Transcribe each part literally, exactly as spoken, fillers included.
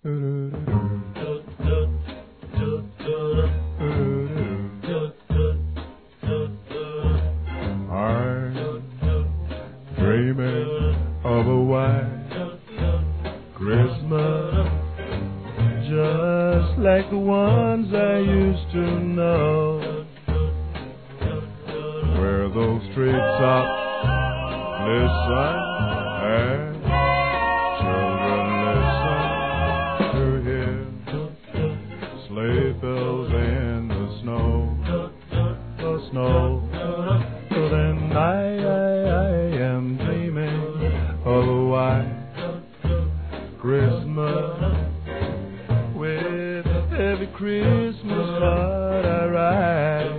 dreaming of a white Christmas, just like the ones I used to know, where those treetops listen and children listen to hear sleigh bells in the snow, the snow. So then I, I, I am dreaming of a white Christmas, with every Christmas card I write.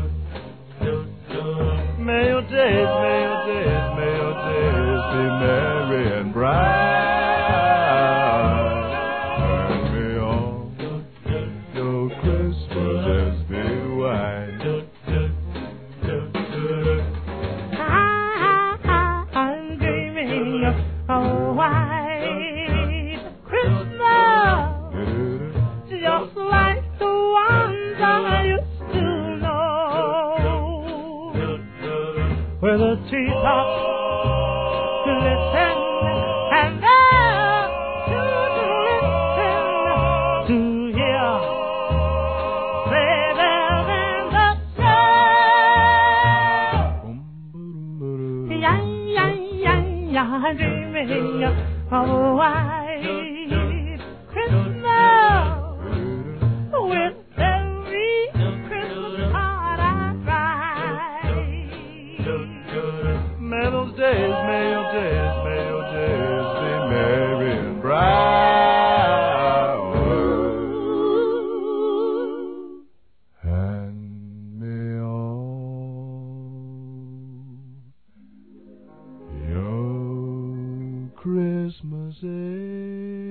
May your days, may your days, may your days be merry and bright. Turn me on, your Christmases be white. I'm dreaming of a white Christmas, just like the ones I used to know, where the treetops listen and the children listen to hear sleigh bells in the snow. Yeah, yeah, yeah, yeah, I'm dreaming of a white Christmas, with every Christmas card I write. May those days, may your days, may your days be merry and bright. Hand me on your Christmases.